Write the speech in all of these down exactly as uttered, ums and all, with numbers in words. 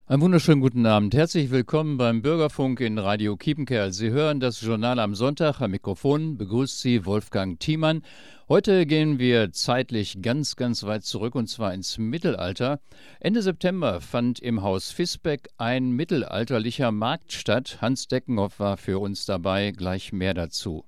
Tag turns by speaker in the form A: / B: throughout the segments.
A: Einen wunderschönen guten Abend. Herzlich willkommen beim Bürgerfunk in Radio Kiepenkerl. Sie hören das Journal am Sonntag. Am Mikrofon begrüßt Sie Wolfgang Thiemann. Heute gehen wir zeitlich ganz, ganz weit zurück, und zwar ins Mittelalter. Ende September fand im Haus Visbeck ein mittelalterlicher Markt statt. Hans Deckenhoff war für uns dabei. Gleich mehr dazu.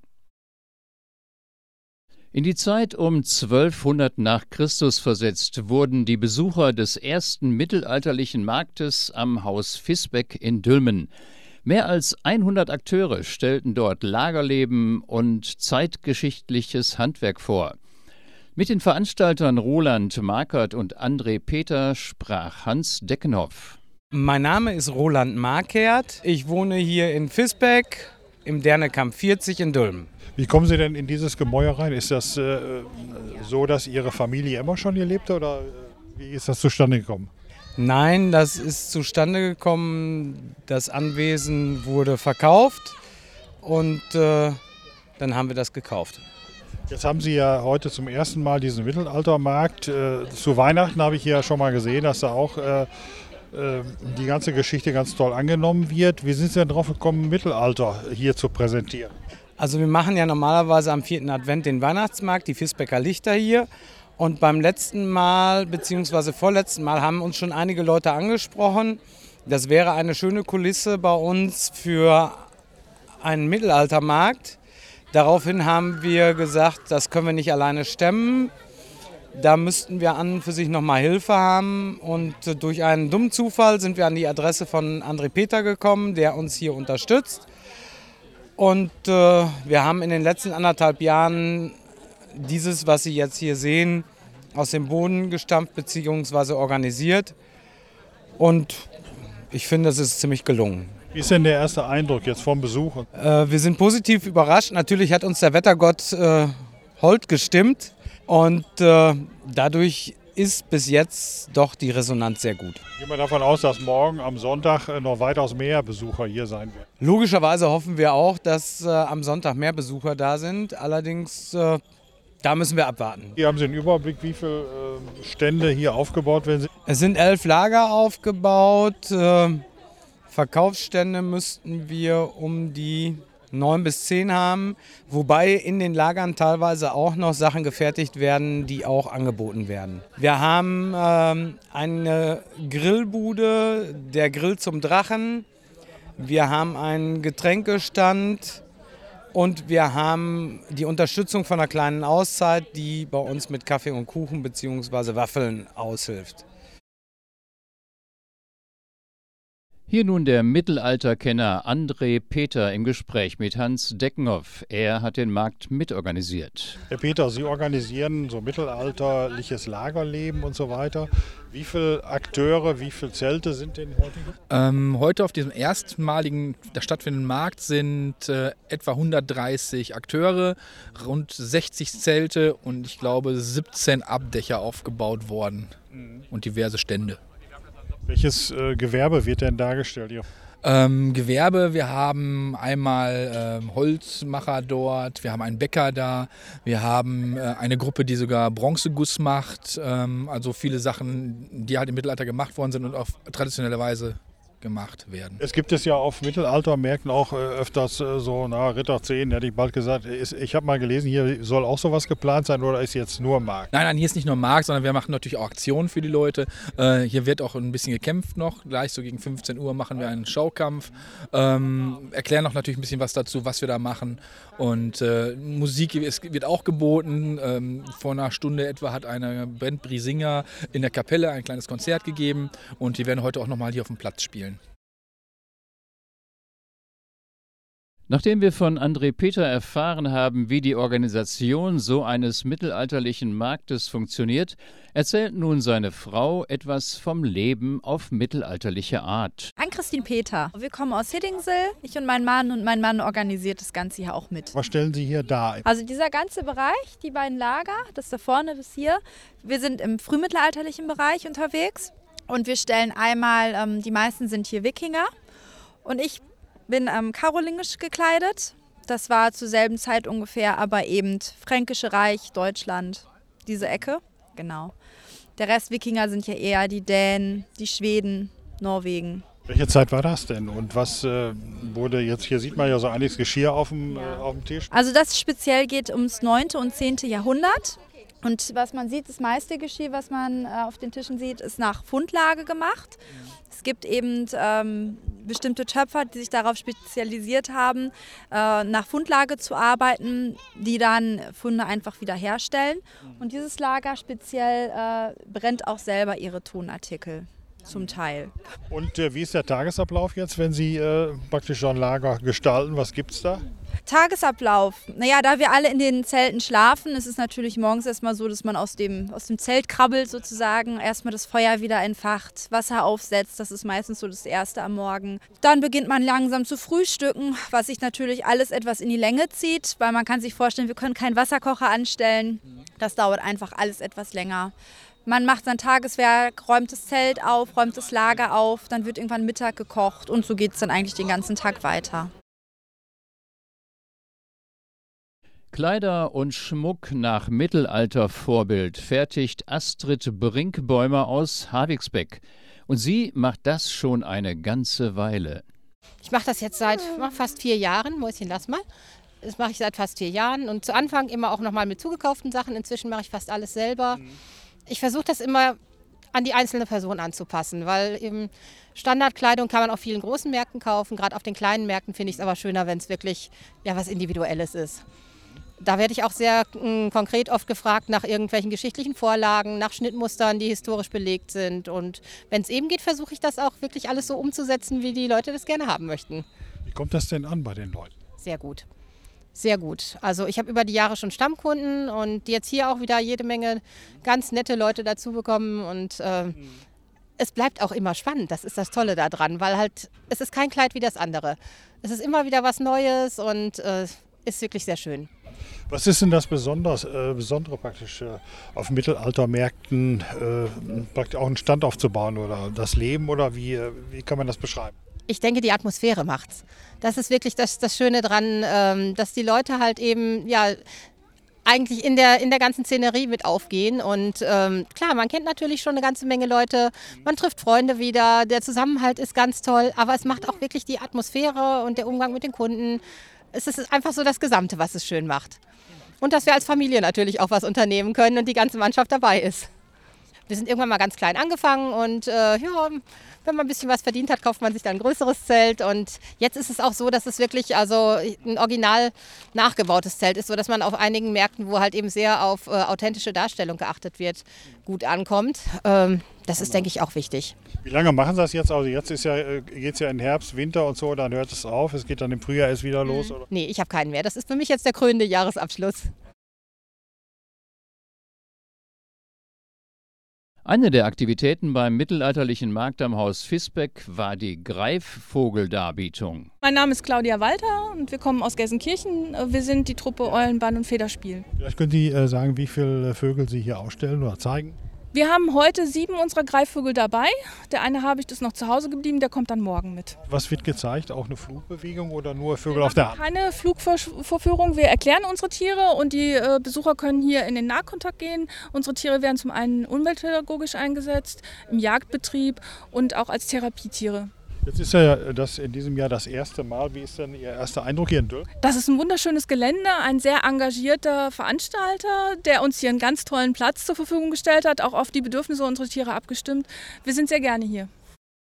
A: In die Zeit um zwölfhundert nach Christus versetzt wurden die Besucher des ersten mittelalterlichen Marktes am Haus Visbeck in Dülmen. Mehr als hundert Akteure stellten dort Lagerleben und zeitgeschichtliches Handwerk vor. Mit den Veranstaltern Roland Markert und André Peter sprach Hans Deckenhoff.
B: Mein Name ist Roland Markert. Ich wohne hier in Visbeck im Dernekamp vierzig in Dülmen.
C: Wie kommen Sie denn in dieses Gemäuer rein? Ist das äh, so, dass Ihre Familie immer schon hier lebte, oder wie ist das zustande gekommen?
B: Nein, das ist zustande gekommen. Das Anwesen wurde verkauft und äh, dann haben wir das gekauft.
C: Jetzt haben Sie ja heute zum ersten Mal diesen Mittelaltermarkt. Äh, zu Weihnachten habe ich ja schon mal gesehen, dass da auch äh, äh, die ganze Geschichte ganz toll angenommen wird. Wie sind Sie denn drauf gekommen, Mittelalter hier zu präsentieren?
B: Also wir machen ja normalerweise am vierten Advent den Weihnachtsmarkt, die Visbecker Lichter hier. Und beim letzten Mal, beziehungsweise vorletzten Mal, haben uns schon einige Leute angesprochen. Das wäre eine schöne Kulisse bei uns für einen Mittelaltermarkt. Daraufhin haben wir gesagt, das können wir nicht alleine stemmen. Da müssten wir an und für sich nochmal Hilfe haben. Und durch einen dummen Zufall sind wir an die Adresse von André Peter gekommen, der uns hier unterstützt. Und äh, wir haben in den letzten anderthalb Jahren dieses, was Sie jetzt hier sehen, aus dem Boden gestampft bzw. organisiert. Und ich finde, es ist ziemlich gelungen.
C: Wie ist denn der erste Eindruck jetzt vom Besuch?
B: Äh, wir sind positiv überrascht. Natürlich hat uns der Wettergott äh, hold gestimmt. Und äh, dadurch ist bis jetzt doch die Resonanz sehr gut.
C: Gehen wir davon aus, dass morgen am Sonntag noch weitaus mehr Besucher hier sein werden.
B: Logischerweise hoffen wir auch, dass äh, am Sonntag mehr Besucher da sind. Allerdings, äh, da müssen wir abwarten.
C: Hier haben Sie einen Überblick, wie viele äh, Stände hier aufgebaut werden.
B: Es sind elf Lager aufgebaut. Äh, Verkaufsstände müssten wir um die neun bis zehn haben, wobei in den Lagern teilweise auch noch Sachen gefertigt werden, die auch angeboten werden. Wir haben ähm, eine Grillbude, der Grill zum Drachen. Wir haben einen Getränkestand und wir haben die Unterstützung von einer kleinen Auszeit, die bei uns mit Kaffee und Kuchen bzw. Waffeln aushilft.
A: Hier nun der Mittelalterkenner André Peter im Gespräch mit Hans Deckenhoff. Er hat den Markt mitorganisiert.
C: Herr Peter, Sie organisieren so mittelalterliches Lagerleben und so weiter. Wie viele Akteure, wie viele Zelte sind denn heute?
D: Ähm, heute auf diesem erstmaligen da stattfindenden Markt sind äh, etwa hundertdreißig Akteure, rund sechzig Zelte und ich glaube siebzehn Abdächer aufgebaut worden mhm. und diverse Stände.
C: Welches äh, Gewerbe wird denn dargestellt hier?
D: Ähm, Gewerbe, wir haben einmal ähm, Holzmacher dort, wir haben einen Bäcker da, wir haben äh, eine Gruppe, die sogar Bronzeguss macht, ähm, also viele Sachen, die halt im Mittelalter gemacht worden sind und auf traditionelle Weise gemacht werden.
C: Es gibt es ja auf Mittelaltermärkten auch äh, öfters äh, so, na, Ritter zehn, hätte ich bald gesagt. Ist, ich habe mal gelesen, hier soll auch sowas geplant sein, oder ist jetzt nur Markt?
D: Nein, nein, hier ist nicht nur Markt, sondern wir machen natürlich auch Aktionen für die Leute. Äh, hier wird auch ein bisschen gekämpft noch. Gleich so gegen fünfzehn Uhr machen wir einen Schaukampf. Ähm, erklären auch natürlich ein bisschen was dazu, was wir da machen. Und äh, Musik es wird auch geboten. Ähm, vor einer Stunde etwa hat eine Band Brisinger in der Kapelle ein kleines Konzert gegeben. Und die werden heute auch nochmal hier auf dem Platz spielen.
A: Nachdem wir von André Peter erfahren haben, wie die Organisation so eines mittelalterlichen Marktes funktioniert, erzählt nun seine Frau etwas vom Leben auf mittelalterliche Art.
E: Ann-Christine Peter. Wir kommen aus Hiddingsel. Ich und mein Mann und mein Mann organisiert das Ganze hier auch mit.
C: Was stellen Sie hier dar?
E: Also dieser ganze Bereich, die beiden Lager, das da vorne bis hier, wir sind im frühmittelalterlichen Bereich unterwegs und wir stellen einmal, ähm, die meisten sind hier Wikinger und ich bin ähm, karolingisch gekleidet. Das war zur selben Zeit ungefähr, aber eben Fränkische Reich, Deutschland, diese Ecke, genau. Der Rest Wikinger sind ja eher die Dänen, die Schweden, Norwegen.
C: Welche Zeit war das denn und was äh, wurde jetzt, hier sieht man ja so einiges Geschirr auf dem,
E: Ja.
C: äh, auf dem Tisch.
E: Also das speziell geht ums neunte und zehnte Jahrhundert. Und was man sieht, das meiste Geschirr, was man äh, auf den Tischen sieht, ist nach Fundlage gemacht. Es gibt eben ähm, bestimmte Töpfer, die sich darauf spezialisiert haben, äh, nach Fundlage zu arbeiten, die dann Funde einfach wieder herstellen. Und dieses Lager speziell äh, brennt auch selber ihre Tonartikel. Zum Teil.
C: Und äh, wie ist der Tagesablauf jetzt, wenn Sie äh, praktisch so ein Lager gestalten? Was gibt es da?
E: Tagesablauf. Naja, da wir alle in den Zelten schlafen, ist es natürlich morgens erstmal so, dass man aus dem, aus dem Zelt krabbelt sozusagen, erstmal das Feuer wieder entfacht, Wasser aufsetzt, das ist meistens so das Erste am Morgen. Dann beginnt man langsam zu frühstücken, was sich natürlich alles etwas in die Länge zieht, weil man kann sich vorstellen, wir können keinen Wasserkocher anstellen. Das dauert einfach alles etwas länger. Man macht sein Tageswerk, räumt das Zelt auf, räumt das Lager auf, dann wird irgendwann Mittag gekocht und so geht es dann eigentlich den ganzen Tag weiter.
A: Kleider und Schmuck nach Mittelaltervorbild fertigt Astrid Brinkbäumer aus Havigsbeck. Und sie macht das schon eine ganze Weile.
F: Ich mache das jetzt seit fast vier Jahren. Mäuschen, lass mal. Das mache ich seit fast vier Jahren und zu Anfang immer auch nochmal mit zugekauften Sachen. Inzwischen mache ich fast alles selber. Ich versuche das immer an die einzelne Person anzupassen, weil eben Standardkleidung kann man auf vielen großen Märkten kaufen. Gerade auf den kleinen Märkten finde ich es aber schöner, wenn es wirklich ja, was Individuelles ist. Da werde ich auch sehr mh, konkret oft gefragt nach irgendwelchen geschichtlichen Vorlagen, nach Schnittmustern, die historisch belegt sind. Und wenn es eben geht, versuche ich das auch wirklich alles so umzusetzen, wie die Leute das gerne haben möchten.
C: Wie kommt das denn an bei den Leuten?
F: Sehr gut. Sehr gut. Also ich habe über die Jahre schon Stammkunden und jetzt hier auch wieder jede Menge ganz nette Leute dazu bekommen. Und äh, mhm. es bleibt auch immer spannend. Das ist das Tolle daran, weil halt es ist kein Kleid wie das andere. Es ist immer wieder was Neues und äh, ist wirklich sehr schön.
C: Was ist denn das Besonders, äh, Besondere praktisch äh, auf Mittelaltermärkten, äh, praktisch auch einen Stand aufzubauen oder das Leben oder wie, äh, wie kann man das beschreiben?
F: Ich denke, die Atmosphäre macht's. Das ist wirklich das, das Schöne dran, ähm, dass die Leute halt eben ja eigentlich in der, in der ganzen Szenerie mit aufgehen. Und ähm, klar, man kennt natürlich schon eine ganze Menge Leute, man trifft Freunde wieder, der Zusammenhalt ist ganz toll, aber es macht auch wirklich die Atmosphäre und der Umgang mit den Kunden. Es ist einfach so das Gesamte, was es schön macht. Und dass wir als Familie natürlich auch was unternehmen können und die ganze Mannschaft dabei ist. Wir sind irgendwann mal ganz klein angefangen und äh, ja, wenn man ein bisschen was verdient hat, kauft man sich dann ein größeres Zelt. Und jetzt ist es auch so, dass es wirklich also ein original nachgebautes Zelt ist, sodass man auf einigen Märkten, wo halt eben sehr auf äh, authentische Darstellung geachtet wird, gut ankommt. Ähm, das ist, denke ich, auch wichtig.
C: Wie lange machen Sie das jetzt? Also jetzt ist ja, äh, geht es ja in Herbst, Winter und so, dann hört es auf. Es geht dann im Frühjahr erst wieder los, oder?
F: Nee, ich habe keinen mehr. Das ist für mich jetzt der krönende Jahresabschluss.
A: Eine der Aktivitäten beim mittelalterlichen Markt am Haus Visbeck war die Greifvogeldarbietung.
G: Mein Name ist Claudia Walter und wir kommen aus Gelsenkirchen. Wir sind die Truppe Eulenbahn und Federspiel.
C: Vielleicht können Sie äh, sagen, wie viele Vögel Sie hier ausstellen oder zeigen?
G: Wir haben heute sieben unserer Greifvögel dabei. Der eine Habicht ist noch zu Hause geblieben, der kommt dann morgen mit.
C: Was wird gezeigt? Auch eine Flugbewegung oder nur Vögel auf der Hand?
G: Keine Flugvorführung. Wir erklären unsere Tiere und die äh, Besucher können hier in den Nahkontakt gehen. Unsere Tiere werden zum einen umweltpädagogisch eingesetzt, im Jagdbetrieb und auch als Therapietiere.
C: Jetzt ist ja das in diesem Jahr das erste Mal. Wie ist denn Ihr erster Eindruck hier in Dülmen?
G: Das ist ein wunderschönes Gelände, ein sehr engagierter Veranstalter, der uns hier einen ganz tollen Platz zur Verfügung gestellt hat, auch auf die Bedürfnisse unserer Tiere abgestimmt. Wir sind sehr gerne hier.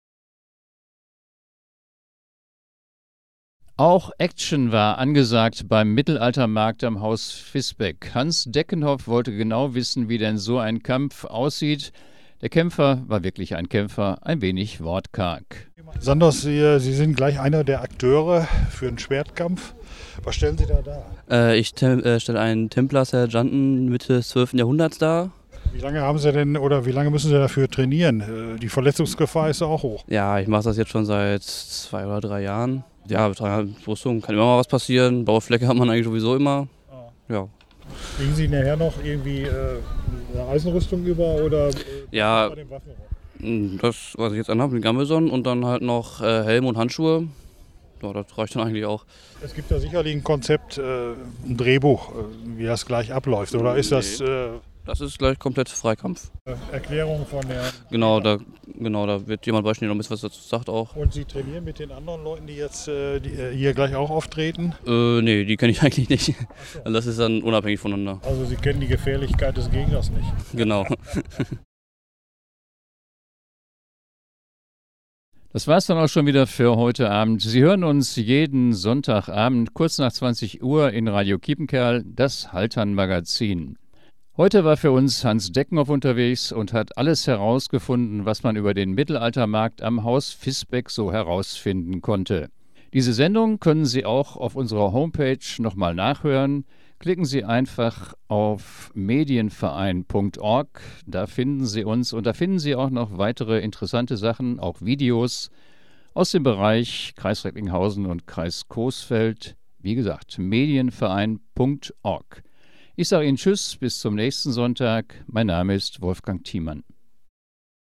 A: Auch Action war angesagt beim Mittelaltermarkt am Haus Visbeck. Hans Deckenhoff wollte genau wissen, wie denn so ein Kampf aussieht. Der Kämpfer war wirklich ein Kämpfer, ein wenig wortkarg.
C: Sanders, Sie, Sie sind gleich einer der Akteure für einen Schwertkampf. Was stellen Sie da dar?
H: Äh, ich tem- äh, stelle einen Templer-Sergeanten Mitte des zwölften Jahrhunderts dar.
C: Wie lange haben Sie denn oder wie lange müssen Sie dafür trainieren? Die Verletzungsgefahr ist ja auch hoch.
H: Ja, ich mache das jetzt schon seit zwei oder drei Jahren. Ja, wir tragen halt Rüstung, kann immer mal was passieren. Blaue Flecke hat man eigentlich sowieso immer. Ja.
C: Kriegen Sie nachher noch irgendwie äh, eine Eisenrüstung über oder äh,
H: ja,
C: bei den Waffen?
H: Das, was ich jetzt anhabe, den Gammelson und dann halt noch äh, Helm und Handschuhe. Ja, das reicht dann eigentlich auch.
C: Es gibt da sicherlich ein Konzept, äh, ein Drehbuch, äh, wie das gleich abläuft, oder ist das... Äh
H: Das ist gleich komplett Freikampf.
C: Erklärung von der...
H: Genau, da, genau, da wird jemand bei noch ein bisschen was dazu sagt auch.
C: Und Sie trainieren mit den anderen Leuten, die jetzt äh, die, äh, hier gleich auch auftreten?
H: Äh, nee, die kenne ich eigentlich nicht. So. Also das ist dann unabhängig voneinander.
C: Also Sie kennen die Gefährlichkeit des Gegners nicht?
H: Genau.
A: Das war's dann auch schon wieder für heute Abend. Sie hören uns jeden Sonntagabend kurz nach zwanzig Uhr in Radio Kiepenkerl, das Haltern-Magazin. Heute war für uns Hans Deckenhoff unterwegs und hat alles herausgefunden, was man über den Mittelaltermarkt am Haus Visbeck so herausfinden konnte. Diese Sendung können Sie auch auf unserer Homepage nochmal nachhören. Klicken Sie einfach auf medienverein punkt org, da finden Sie uns und da finden Sie auch noch weitere interessante Sachen, auch Videos aus dem Bereich Kreis Recklinghausen und Kreis Coesfeld. Wie gesagt, medienverein punkt org. Ich sage Ihnen Tschüss, bis zum nächsten Sonntag. Mein Name ist Wolfgang Thiemann.